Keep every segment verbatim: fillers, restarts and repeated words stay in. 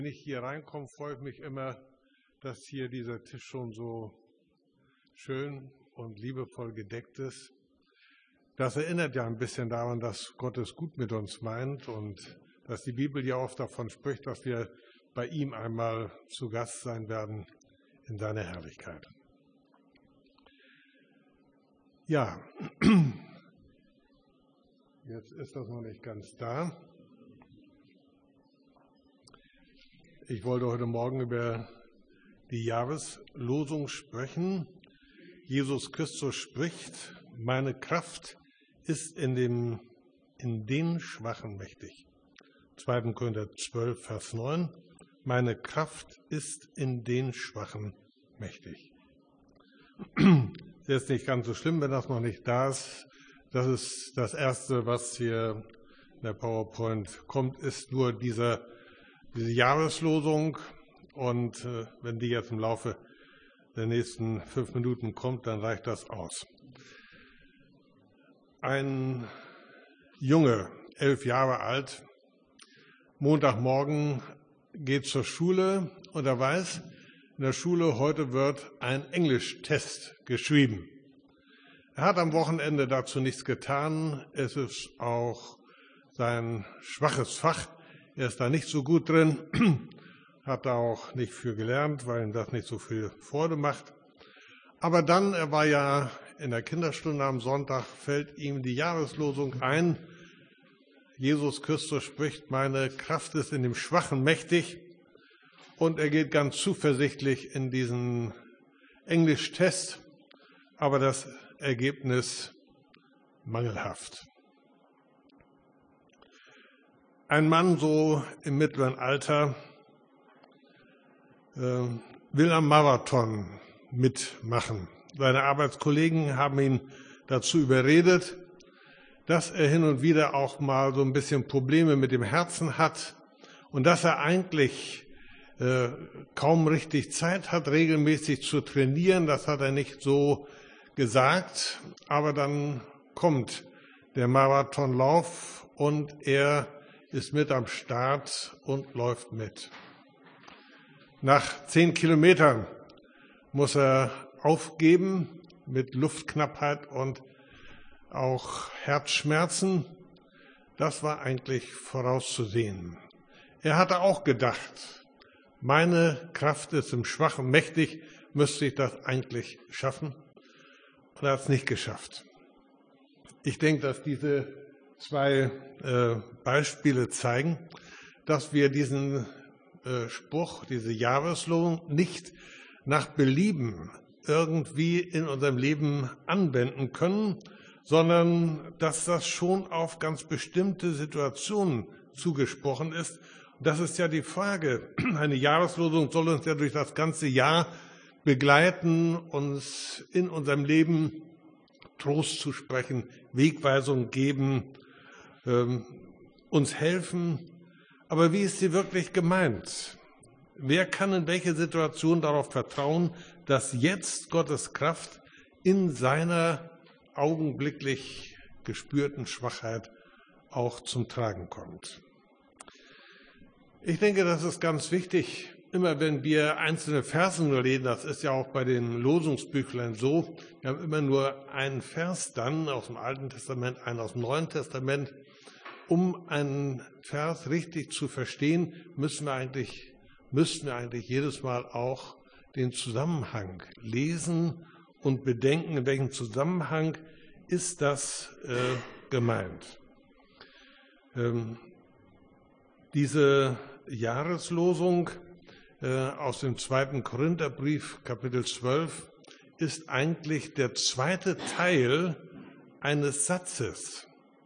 Wenn ich hier reinkomme, freue ich mich immer, dass hier dieser Tisch schon so schön und liebevoll gedeckt ist. Das erinnert ja ein bisschen daran, dass Gott es gut mit uns meint und dass die Bibel ja oft davon spricht, dass wir bei ihm einmal zu Gast sein werden in seiner Herrlichkeit. Ja, jetzt ist das noch nicht ganz da. Ich wollte heute Morgen über die Jahreslosung sprechen. Jesus Christus spricht: Meine Kraft ist in, dem, in den Schwachen mächtig. zweiter Korinther zwölf, Vers neun. Meine Kraft ist in den Schwachen mächtig. Das ist nicht ganz so schlimm, wenn das noch nicht da ist. Das ist das Erste, was hier in der PowerPoint kommt, ist nur dieser, diese Jahreslosung. Und äh, wenn die jetzt im Laufe der nächsten fünf Minuten kommt, dann reicht das aus. Ein Junge, elf Jahre alt, Montagmorgen geht zur Schule und er weiß, in der Schule heute wird ein Englischtest geschrieben. Er hat am Wochenende dazu nichts getan. Es ist auch sein schwaches Fach. Er ist da nicht so gut drin, hat da auch nicht für gelernt, weil ihm das nicht so viel Freude macht. Aber dann, er war ja in der Kinderstunde am Sonntag, fällt ihm die Jahreslosung ein. Jesus Christus spricht: Meine Kraft ist in dem Schwachen mächtig. Und er geht ganz zuversichtlich in diesen Englischtest, aber das Ergebnis mangelhaft. Ein Mann so im mittleren Alter äh, will am Marathon mitmachen. Seine Arbeitskollegen haben ihn dazu überredet, dass er hin und wieder auch mal so ein bisschen Probleme mit dem Herzen hat und dass er eigentlich äh, kaum richtig Zeit hat, regelmäßig zu trainieren. Das hat er nicht so gesagt, aber dann kommt der Marathonlauf und er ist mit am Start und läuft mit. Nach zehn Kilometern muss er aufgeben mit Luftknappheit und auch Herzschmerzen. Das war eigentlich vorauszusehen. Er hatte auch gedacht, meine Kraft ist im Schwachen mächtig, müsste ich das eigentlich schaffen? Und er hat es nicht geschafft. Ich denke, dass diese zwei äh, Beispiele zeigen, dass wir diesen äh, Spruch, diese Jahreslosung nicht nach Belieben irgendwie in unserem Leben anwenden können, sondern dass das schon auf ganz bestimmte Situationen zugesprochen ist. Und das ist ja die Frage. Eine Jahreslosung soll uns ja durch das ganze Jahr begleiten, uns in unserem Leben Trost zu sprechen, Wegweisung geben, ähm, uns helfen. Aber wie ist sie wirklich gemeint? Wer kann in welche Situation darauf vertrauen, dass jetzt Gottes Kraft in seiner augenblicklich gespürten Schwachheit auch zum Tragen kommt? Ich denke, das ist ganz wichtig. Immer wenn wir einzelne Verse nur lesen, das ist ja auch bei den Losungsbüchlein so, wir haben immer nur einen Vers dann aus dem Alten Testament, einen aus dem Neuen Testament. Um einen Vers richtig zu verstehen, müssen wir eigentlich, müssen wir eigentlich jedes Mal auch den Zusammenhang lesen und bedenken, in welchem Zusammenhang ist das äh, gemeint. Ähm, diese Jahreslosung aus dem zweiten Korintherbrief, Kapitel zwölf, ist eigentlich der zweite Teil eines Satzes.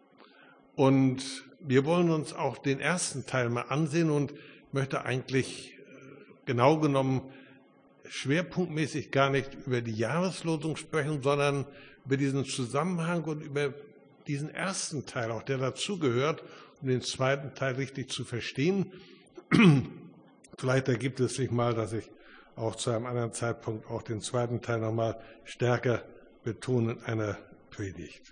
Und wir wollen uns auch den ersten Teil mal ansehen und möchte eigentlich genau genommen schwerpunktmäßig gar nicht über die Jahreslosung sprechen, sondern über diesen Zusammenhang und über diesen ersten Teil, auch der dazugehört, um den zweiten Teil richtig zu verstehen. Vielleicht ergibt es sich mal, dass ich auch zu einem anderen Zeitpunkt auch den zweiten Teil nochmal stärker betone in einer Predigt.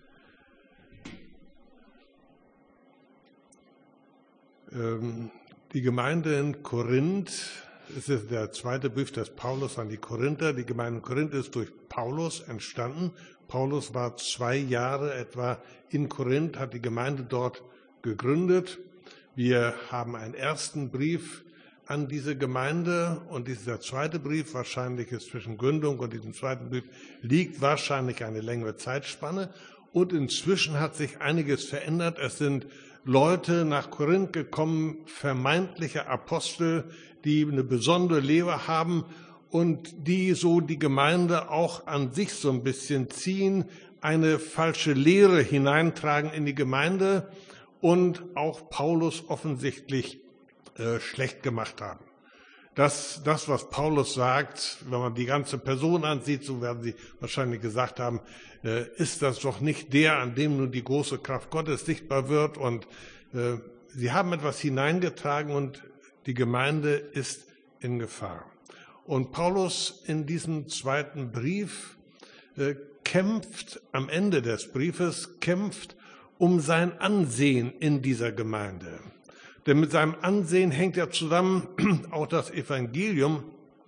Ähm, Die Gemeinde in Korinth, es ist der zweite Brief des Paulus an die Korinther. Die Gemeinde in Korinth ist durch Paulus entstanden. Paulus war zwei Jahre etwa in Korinth, hat die Gemeinde dort gegründet. Wir haben einen ersten Brief an diese Gemeinde und dieser zweite Brief, wahrscheinlich ist zwischen Gründung und diesem zweiten Brief, liegt wahrscheinlich eine längere Zeitspanne. Und inzwischen hat sich einiges verändert. Es sind Leute nach Korinth gekommen, vermeintliche Apostel, die eine besondere Lehre haben und die so die Gemeinde auch an sich so ein bisschen ziehen, eine falsche Lehre hineintragen in die Gemeinde und auch Paulus offensichtlich äh, schlecht gemacht haben. Das, das, was Paulus sagt, wenn man die ganze Person ansieht, so werden Sie wahrscheinlich gesagt haben, äh, ist das doch nicht der, an dem nun die große Kraft Gottes sichtbar wird. Und äh, sie haben etwas hineingetragen und die Gemeinde ist in Gefahr. Und Paulus in diesem zweiten Brief äh, kämpft am Ende des Briefes, kämpft um sein Ansehen in dieser Gemeinde. Denn mit seinem Ansehen hängt ja zusammen auch das Evangelium,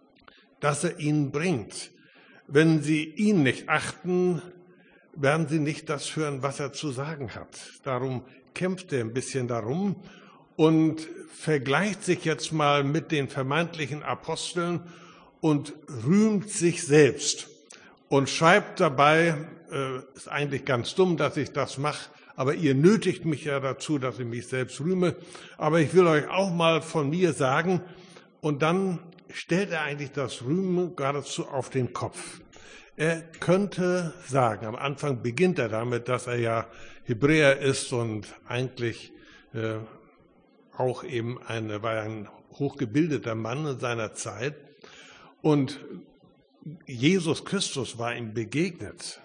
das er ihnen bringt. Wenn sie ihn nicht achten, werden sie nicht das hören, was er zu sagen hat. Darum kämpft er ein bisschen darum und vergleicht sich jetzt mal mit den vermeintlichen Aposteln und rühmt sich selbst und schreibt dabei, äh, ist eigentlich ganz dumm, dass ich das mache, aber ihr nötigt mich ja dazu, dass ich mich selbst rühme. Aber ich will euch auch mal von mir sagen, und dann stellt er eigentlich das Rühmen geradezu auf den Kopf. Er könnte sagen, am Anfang beginnt er damit, dass er ja Hebräer ist und eigentlich äh, auch eben eine, war ein hochgebildeter Mann in seiner Zeit. Und Jesus Christus war ihm begegnet.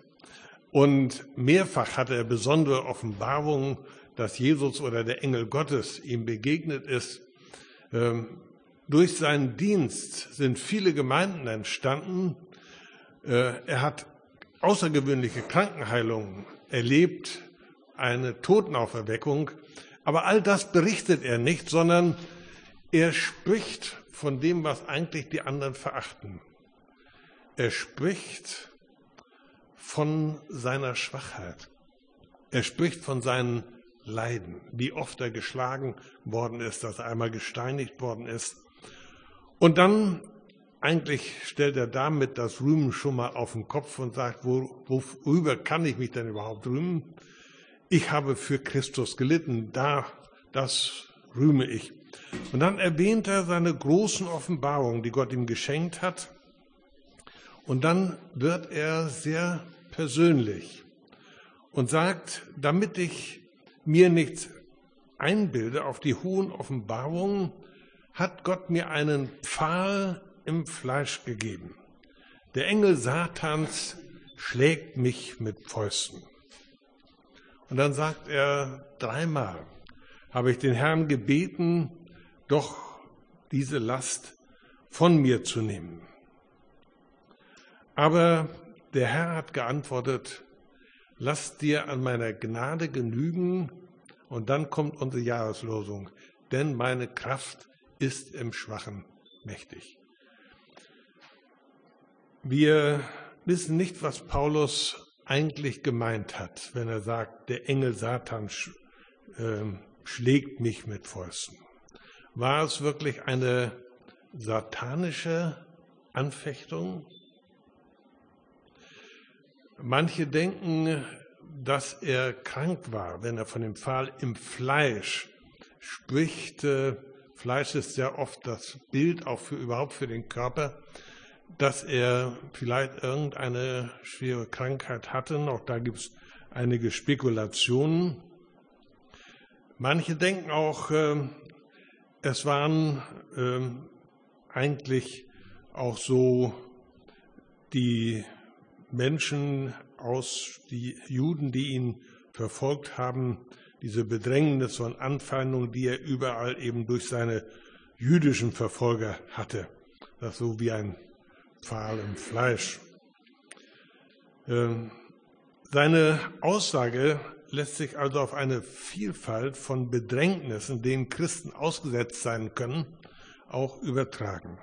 Und mehrfach hatte er besondere Offenbarungen, dass Jesus oder der Engel Gottes ihm begegnet ist. Ähm, durch seinen Dienst sind viele Gemeinden entstanden. Äh, er hat außergewöhnliche Krankenheilungen erlebt, eine Totenauferweckung. Aber all das berichtet er nicht, sondern er spricht von dem, was eigentlich die anderen verachten. Er spricht von seiner Schwachheit. Er spricht von seinen Leiden, wie oft er geschlagen worden ist, dass er einmal gesteinigt worden ist. Und dann eigentlich stellt er damit das Rühmen schon mal auf den Kopf und sagt, wo, worüber kann ich mich denn überhaupt rühmen? Ich habe für Christus gelitten, da, das rühme ich. Und dann erwähnt er seine großen Offenbarungen, die Gott ihm geschenkt hat. Und dann wird er sehr persönlich und sagt, damit ich mir nichts einbilde auf die hohen Offenbarungen, hat Gott mir einen Pfahl im Fleisch gegeben. Der Engel Satans schlägt mich mit Fäusten. Und dann sagt er, dreimal habe ich den Herrn gebeten, doch diese Last von mir zu nehmen. Aber der Herr hat geantwortet, lass dir an meiner Gnade genügen, und dann kommt unsere Jahreslosung, denn meine Kraft ist im Schwachen mächtig. Wir wissen nicht, was Paulus eigentlich gemeint hat, wenn er sagt, der Engel Satan sch, äh, schlägt mich mit Fäusten. War es wirklich eine satanische Anfechtung? Manche denken, dass er krank war, wenn er von dem Pfahl im Fleisch spricht. Fleisch ist sehr oft das Bild auch für überhaupt für den Körper, dass er vielleicht irgendeine schwere Krankheit hatte. Auch da gibt es einige Spekulationen. Manche denken auch, es waren eigentlich auch so die Menschen aus, die Juden, die ihn verfolgt haben, diese Bedrängnis und Anfeindung, die er überall eben durch seine jüdischen Verfolger hatte. Das so wie ein Pfahl im Fleisch. Seine Aussage lässt sich also auf eine Vielfalt von Bedrängnissen, denen Christen ausgesetzt sein können, auch übertragen.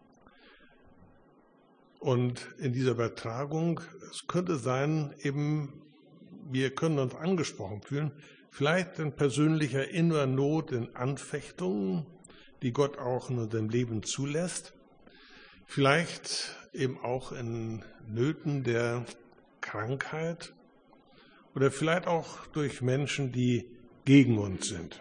Und in dieser Übertragung, es könnte sein, eben, wir können uns angesprochen fühlen, vielleicht in persönlicher innerer Not, in Anfechtungen, die Gott auch in unserem Leben zulässt, vielleicht eben auch in Nöten der Krankheit oder vielleicht auch durch Menschen, die gegen uns sind.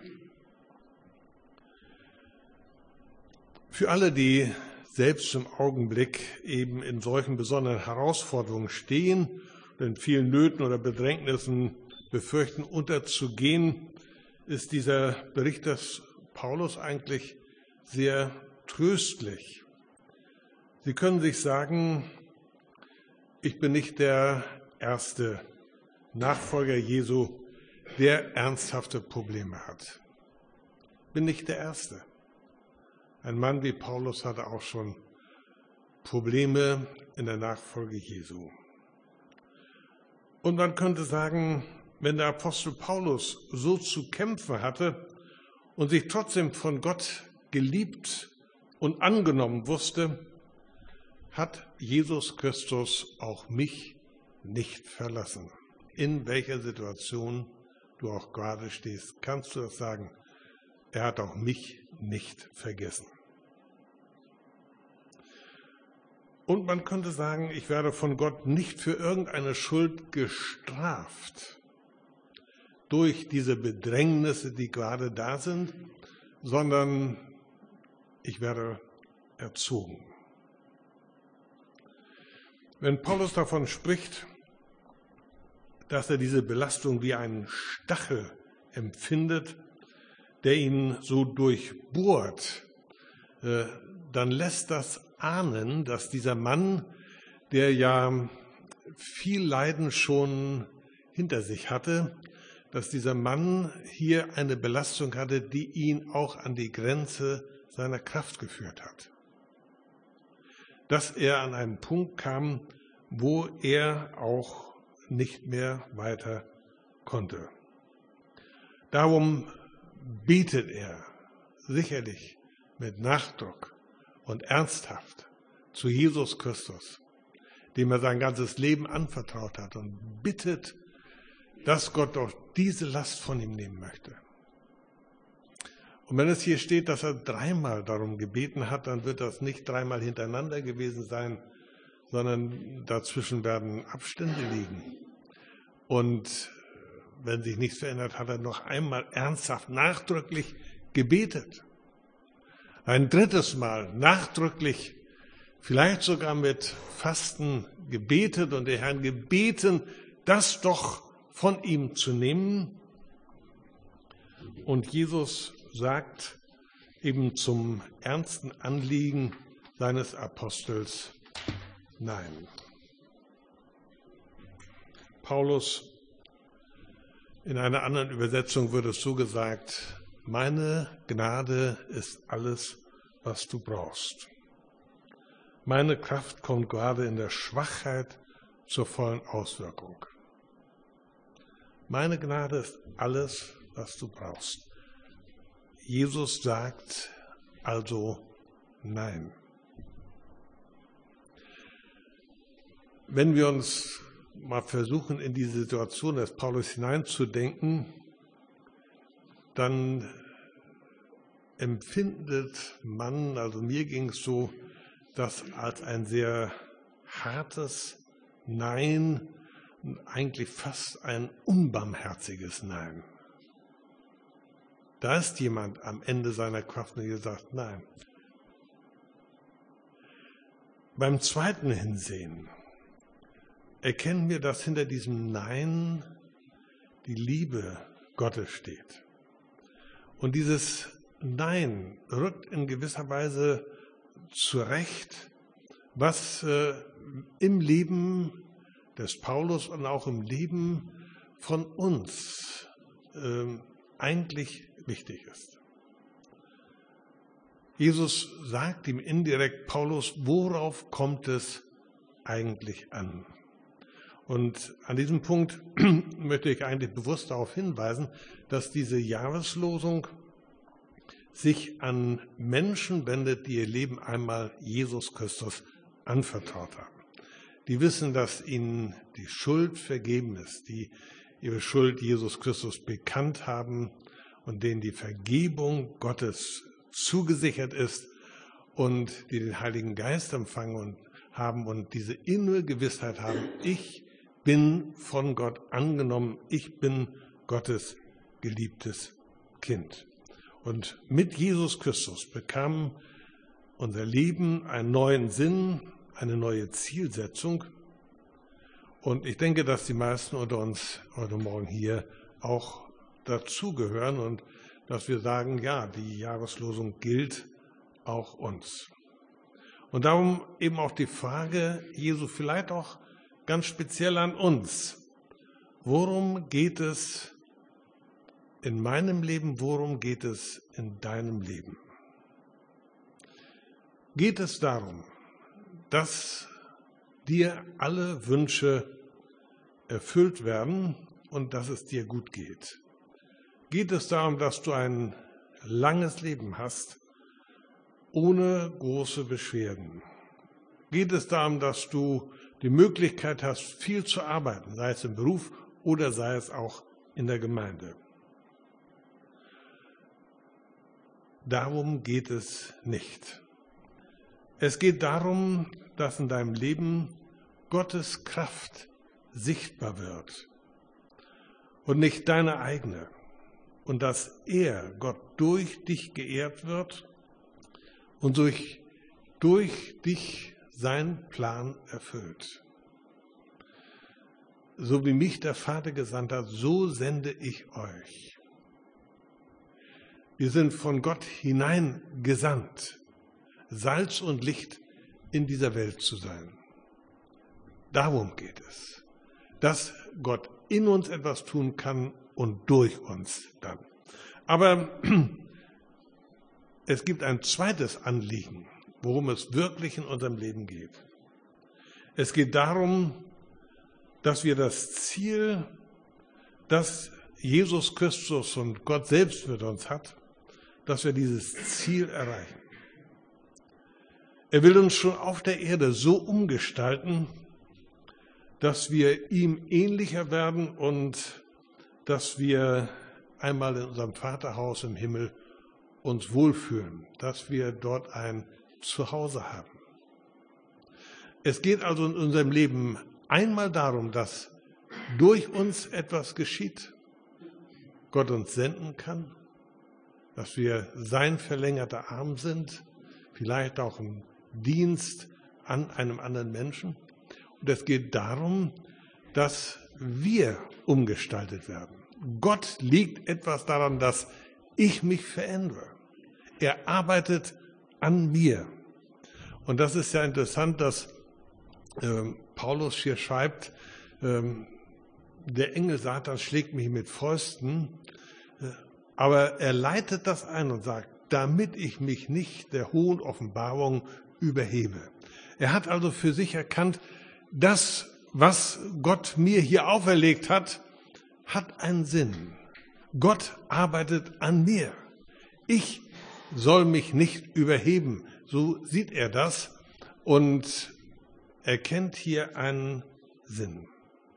Für alle, die selbst im Augenblick eben in solchen besonderen Herausforderungen stehen und in vielen Nöten oder Bedrängnissen befürchten, unterzugehen, ist dieser Bericht des Paulus eigentlich sehr tröstlich. Sie können sich sagen, ich bin nicht der erste Nachfolger Jesu, der ernsthafte Probleme hat. Ich bin nicht der Erste. Ein Mann wie Paulus hatte auch schon Probleme in der Nachfolge Jesu. Und man könnte sagen, wenn der Apostel Paulus so zu kämpfen hatte und sich trotzdem von Gott geliebt und angenommen wusste, hat Jesus Christus auch mich nicht verlassen. In welcher Situation du auch gerade stehst, kannst du das sagen. Er hat auch mich nicht vergessen. Und man könnte sagen, ich werde von Gott nicht für irgendeine Schuld gestraft durch diese Bedrängnisse, die gerade da sind, sondern ich werde erzogen. Wenn Paulus davon spricht, dass er diese Belastung wie einen Stachel empfindet, der ihn so durchbohrt, dann lässt das ahnen, dass dieser Mann, der ja viel Leiden schon hinter sich hatte, dass dieser Mann hier eine Belastung hatte, die ihn auch an die Grenze seiner Kraft geführt hat. Dass er an einen Punkt kam, wo er auch nicht mehr weiter konnte. Darum betet er sicherlich mit Nachdruck und ernsthaft zu Jesus Christus, dem er sein ganzes Leben anvertraut hat, und bittet, dass Gott doch diese Last von ihm nehmen möchte. Und wenn es hier steht, dass er dreimal darum gebeten hat, dann wird das nicht dreimal hintereinander gewesen sein, sondern dazwischen werden Abstände liegen. Und wenn sich nichts verändert, hat er noch einmal ernsthaft, nachdrücklich gebetet. Ein drittes Mal nachdrücklich, vielleicht sogar mit Fasten gebetet und den Herrn gebeten, das doch von ihm zu nehmen. Und Jesus sagt eben zum ernsten Anliegen seines Apostels nein. Paulus, in einer anderen Übersetzung wird es so gesagt: Meine Gnade ist alles, was du brauchst. Meine Kraft kommt gerade in der Schwachheit zur vollen Auswirkung. Meine Gnade ist alles, was du brauchst. Jesus sagt also nein. Wenn wir uns mal versuchen, in die Situation des Paulus hineinzudenken, dann empfindet man, also mir ging es so, das als ein sehr hartes Nein und eigentlich fast ein unbarmherziges Nein. Da ist jemand am Ende seiner Kraft und sagt nein. Beim zweiten Hinsehen erkennen wir, dass hinter diesem Nein die Liebe Gottes steht. Und dieses Nein rückt in gewisser Weise zurecht, was äh, im Leben des Paulus und auch im Leben von uns äh, eigentlich wichtig ist. Jesus sagt ihm indirekt, Paulus, worauf kommt es eigentlich an? Und an diesem Punkt möchte ich eigentlich bewusst darauf hinweisen, dass diese Jahreslosung sich an Menschen wendet, die ihr Leben einmal Jesus Christus anvertraut haben. Die wissen, dass ihnen die Schuld vergeben ist, die ihre Schuld Jesus Christus bekannt haben und denen die Vergebung Gottes zugesichert ist und die den Heiligen Geist empfangen und haben und diese innere Gewissheit haben, ich bin von Gott angenommen, ich bin Gottes geliebtes Kind. Und mit Jesus Christus bekam unser Leben einen neuen Sinn, eine neue Zielsetzung. Und ich denke, dass die meisten unter uns heute Morgen hier auch dazugehören und dass wir sagen, ja, die Jahreslosung gilt auch uns. Und darum eben auch die Frage Jesu vielleicht auch ganz speziell an uns. Worum geht es in meinem Leben, worum geht es in deinem Leben? Geht es darum, dass dir alle Wünsche erfüllt werden und dass es dir gut geht? Geht es darum, dass du ein langes Leben hast, ohne große Beschwerden? Geht es darum, dass du die Möglichkeit hast, viel zu arbeiten, sei es im Beruf oder sei es auch in der Gemeinde? Darum geht es nicht. Es geht darum, dass in deinem Leben Gottes Kraft sichtbar wird und nicht deine eigene. Und dass er, Gott, durch dich geehrt wird und durch, durch dich seinen Plan erfüllt. So wie mich der Vater gesandt hat, so sende ich euch. Wir sind von Gott hineingesandt, Salz und Licht in dieser Welt zu sein. Darum geht es, dass Gott in uns etwas tun kann und durch uns dann. Aber es gibt ein zweites Anliegen, worum es wirklich in unserem Leben geht. Es geht darum, dass wir das Ziel, das Jesus Christus und Gott selbst mit uns hat, dass wir dieses Ziel erreichen. Er will uns schon auf der Erde so umgestalten, dass wir ihm ähnlicher werden und dass wir einmal in unserem Vaterhaus im Himmel uns wohlfühlen, dass wir dort ein Zuhause haben. Es geht also in unserem Leben einmal darum, dass durch uns etwas geschieht, Gott uns senden kann, dass wir sein verlängerter Arm sind, vielleicht auch im Dienst an einem anderen Menschen. Und es geht darum, dass wir umgestaltet werden. Gott liegt etwas daran, dass ich mich verändere. Er arbeitet an mir. Und das ist ja interessant, dass äh, Paulus hier schreibt, äh, der Engel Satan schlägt mich mit Fäusten, äh, aber er leitet das ein und sagt, damit ich mich nicht der hohen Offenbarung überhebe. Er hat also für sich erkannt, das, was Gott mir hier auferlegt hat, hat einen Sinn. Gott arbeitet an mir. Ich soll mich nicht überheben. So sieht er das und erkennt hier einen Sinn.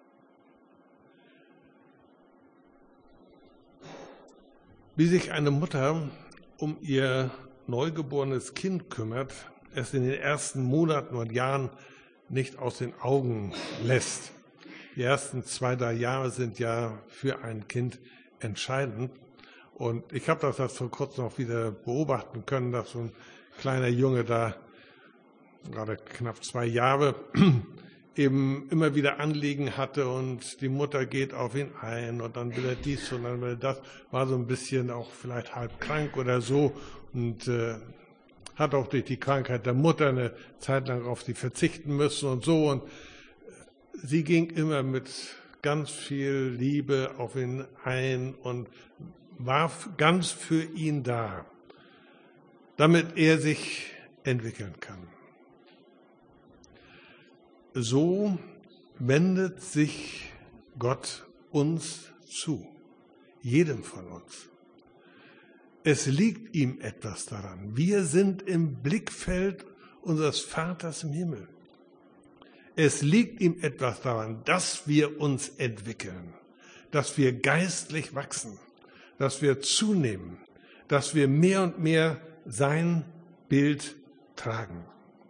Wie sich eine Mutter um ihr neugeborenes Kind kümmert, es in den ersten Monaten und Jahren nicht aus den Augen lässt. Die ersten zwei, drei Jahre sind ja für ein Kind entscheidend. Und ich habe das jetzt vor kurzem noch wieder beobachten können, dass so ein kleiner Junge da, gerade knapp zwei Jahre, eben immer wieder Anliegen hatte und die Mutter geht auf ihn ein und dann will er dies und dann will er das, war so ein bisschen auch vielleicht halb krank oder so und äh, hat auch durch die Krankheit der Mutter eine Zeit lang auf sie verzichten müssen und so und sie ging immer mit ganz viel Liebe auf ihn ein und war ganz für ihn da, damit er sich entwickeln kann. So wendet sich Gott uns zu, jedem von uns. Es liegt ihm etwas daran. Wir sind im Blickfeld unseres Vaters im Himmel. Es liegt ihm etwas daran, dass wir uns entwickeln, dass wir geistlich wachsen, dass wir zunehmen, dass wir mehr und mehr sein Bild tragen.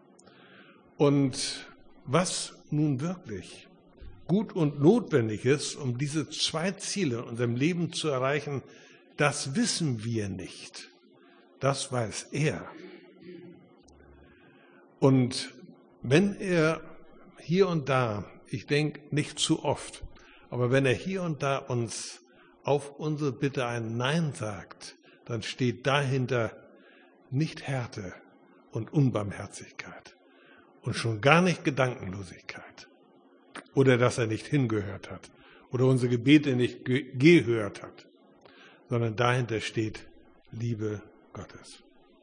Und was nun wirklich gut und notwendig ist, um diese zwei Ziele in unserem Leben zu erreichen, das wissen wir nicht. Das weiß er. Und wenn er hier und da, ich denke nicht zu oft, aber wenn er hier und da uns auf unsere Bitte ein Nein sagt, dann steht dahinter nicht Härte und Unbarmherzigkeit und schon gar nicht Gedankenlosigkeit oder dass er nicht hingehört hat oder unsere Gebete nicht ge- gehört hat, sondern dahinter steht Liebe Gottes.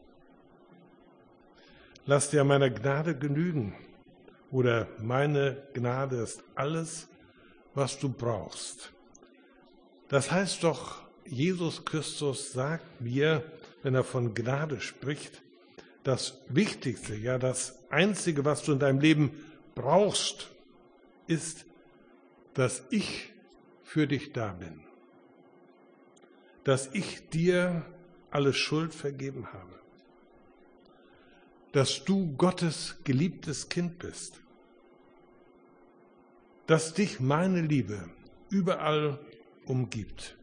Lass dir meiner Gnade genügen oder meine Gnade ist alles, was du brauchst. Das heißt doch, Jesus Christus sagt mir, wenn er von Gnade spricht, das Wichtigste, ja das Einzige, was du in deinem Leben brauchst, ist, dass ich für dich da bin. Dass ich dir alle Schuld vergeben habe. Dass du Gottes geliebtes Kind bist. Dass dich meine Liebe überall umgibt.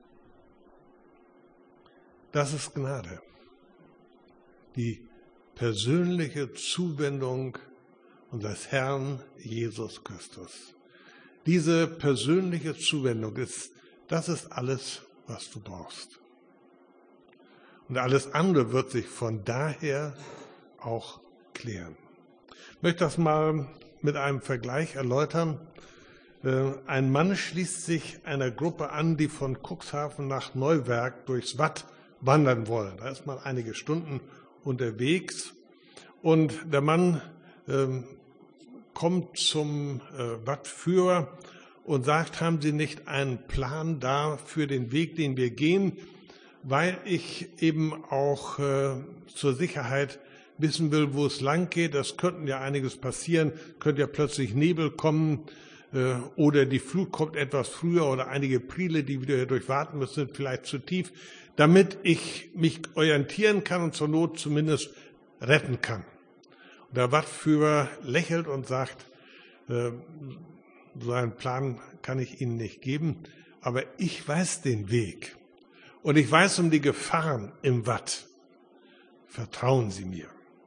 Das ist Gnade. Die persönliche Zuwendung unseres Herrn Jesus Christus. Diese persönliche Zuwendung ist, das ist alles, was du brauchst. Und alles andere wird sich von daher auch klären. Ich möchte das mal mit einem Vergleich erläutern. Ein Mann schließt sich einer Gruppe an, die von Cuxhaven nach Neuwerk durchs Watt wandern wollen. Da ist man einige Stunden unterwegs und der Mann ähm, kommt zum äh, Wattführer und sagt, haben Sie nicht einen Plan da für den Weg, den wir gehen, weil ich eben auch äh, zur Sicherheit wissen will, wo es lang geht. Das könnte ja einiges passieren, könnte ja plötzlich Nebel kommen äh, oder die Flut kommt etwas früher oder einige Priele, die wieder durchwarten müssen, sind vielleicht zu tief, damit ich mich orientieren kann und zur Not zumindest retten kann. Und der Wattführer lächelt und sagt, äh, so einen Plan kann ich Ihnen nicht geben, aber ich weiß den Weg und ich weiß um die Gefahren im Watt. Vertrauen Sie mir.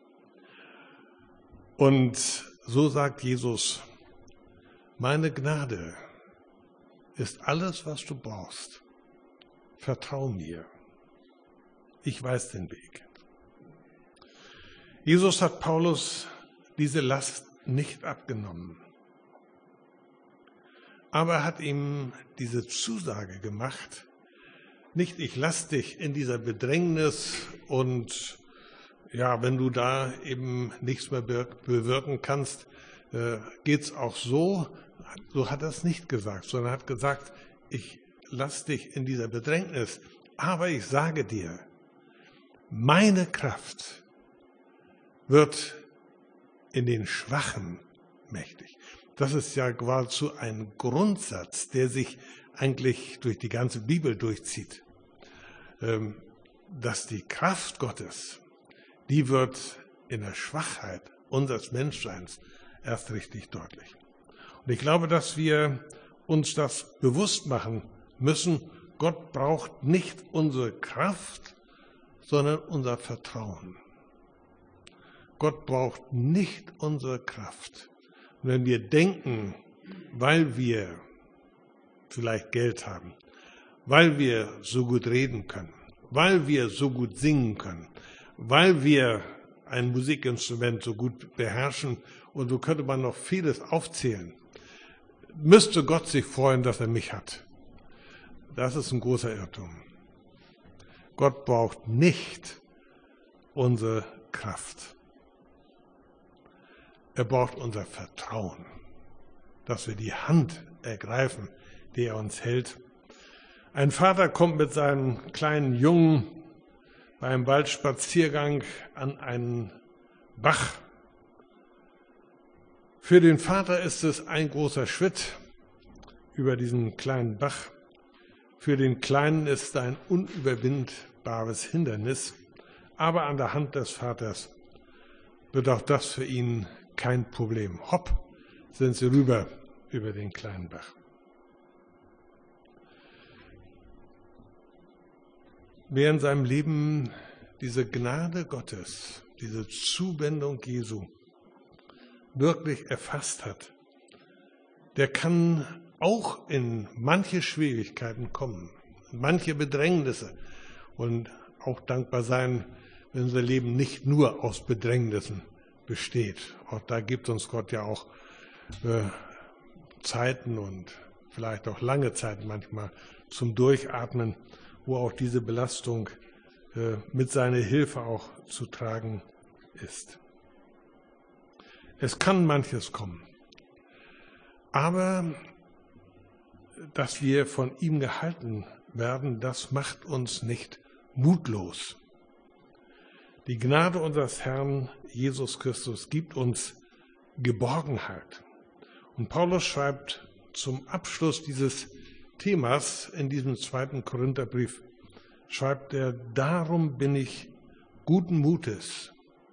Und so sagt Jesus, meine Gnade ist alles, was du brauchst. Vertrau mir. Ich weiß den Weg. Jesus hat Paulus diese Last nicht abgenommen. Aber er hat ihm diese Zusage gemacht, nicht ich lass dich in dieser Bedrängnis und ja, wenn du da eben nichts mehr bewirken kannst, äh, geht's auch so. So hat er es nicht gesagt, sondern hat gesagt, ich lass dich in dieser Bedrängnis, aber ich sage dir, meine Kraft wird in den Schwachen mächtig. Das ist ja geradezu ein Grundsatz, der sich eigentlich durch die ganze Bibel durchzieht. Dass die Kraft Gottes, die wird in der Schwachheit unseres Menschseins erst richtig deutlich. Und ich glaube, dass wir uns das bewusst machen müssen. Gott braucht nicht unsere Kraft, sondern unser Vertrauen. Gott braucht nicht unsere Kraft. Und wenn wir denken, weil wir vielleicht Geld haben, weil wir so gut reden können, weil wir so gut singen können, weil wir ein Musikinstrument so gut beherrschen und so könnte man noch vieles aufzählen, müsste Gott sich freuen, dass er mich hat. Das ist ein großer Irrtum. Gott braucht nicht unsere Kraft. Er braucht unser Vertrauen. dass wir die Hand ergreifen, die er uns hält. Ein Vater kommt mit seinem kleinen Jungen beim Waldspaziergang an einen Bach. Für den Vater ist es ein großer Schritt über diesen kleinen Bach. Für den Kleinen ist es ein unüberwindbares Hindernis. Aber an der Hand des Vaters wird auch das für ihn kein Problem. Hopp, sind sie rüber über den kleinen Bach. Wer in seinem Leben diese Gnade Gottes, diese Zuwendung Jesu wirklich erfasst hat, der kann auch in manche Schwierigkeiten kommen, manche Bedrängnisse und auch dankbar sein, wenn unser Leben nicht nur aus Bedrängnissen besteht. Auch da gibt uns Gott ja auch äh, Zeiten und vielleicht auch lange Zeiten manchmal zum Durchatmen, wo auch diese Belastung äh, mit seiner Hilfe auch zu tragen ist. Es kann manches kommen, aber dass wir von ihm gehalten werden, das macht uns nicht mutlos. Die Gnade unseres Herrn Jesus Christus gibt uns Geborgenheit. Und Paulus schreibt zum Abschluss dieses Themas in diesem zweiten Korintherbrief, schreibt er, darum bin ich guten Mutes.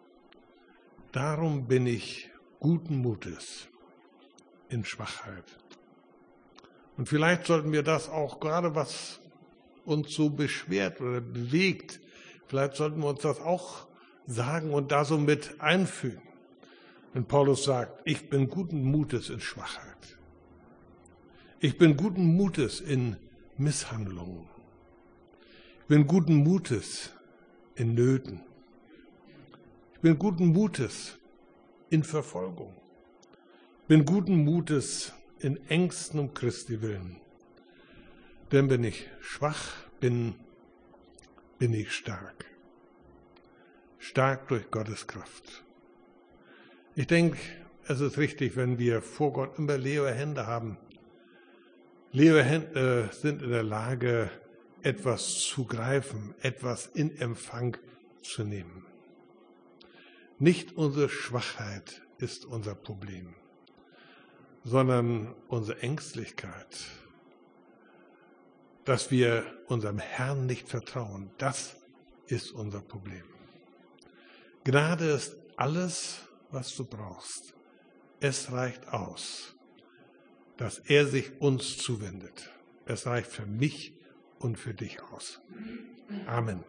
Darum bin ich guten Mutes in Schwachheit. Und vielleicht sollten wir das auch gerade, was uns so beschwert oder bewegt, vielleicht sollten wir uns das auch sagen und da so mit einfügen. Wenn Paulus sagt, ich bin guten Mutes in Schwachheit. Ich bin guten Mutes in Misshandlungen. Ich bin guten Mutes in Nöten. Ich bin guten Mutes in Verfolgung. Ich bin guten Mutes in Ängsten um Christi willen. Denn wenn ich schwach bin, bin ich stark. Stark durch Gottes Kraft. Ich denke, es ist richtig, wenn wir vor Gott immer leere Hände haben. Leere Hände sind in der Lage, etwas zu greifen, etwas in Empfang zu nehmen. Nicht unsere Schwachheit ist unser Problem, sondern unsere Ängstlichkeit, dass wir unserem Herrn nicht vertrauen. Das ist unser Problem. Gnade ist alles, was du brauchst. Es reicht aus, dass er sich uns zuwendet. Es reicht für mich und für dich aus. Amen.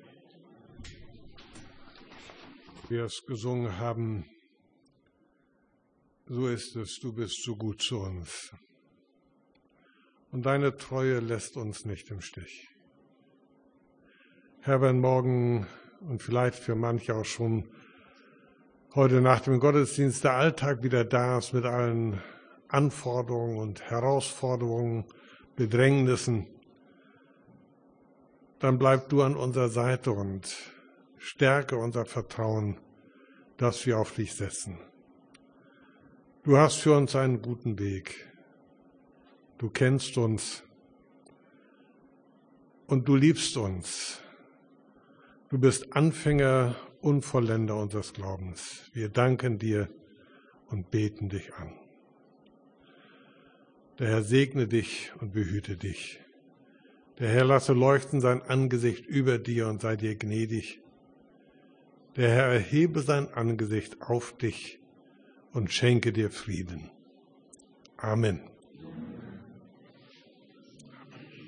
Wir es gesungen haben, so ist es, du bist so gut zu uns. Und deine Treue lässt uns nicht im Stich. Herr, wenn morgen und vielleicht für manche auch schon heute nach dem Gottesdienst der Alltag wieder da ist mit allen Anforderungen und Herausforderungen, Bedrängnissen, dann bleib du an unserer Seite und stärke unser Vertrauen, das wir auf dich setzen. Du hast für uns einen guten Weg. Du kennst uns und du liebst uns. Du bist Anfänger und Vollender unseres Glaubens. Wir danken dir und beten dich an. Der Herr segne dich und behüte dich. Der Herr lasse leuchten sein Angesicht über dir und sei dir gnädig. Der Herr erhebe sein Angesicht auf dich und schenke dir Frieden. Amen.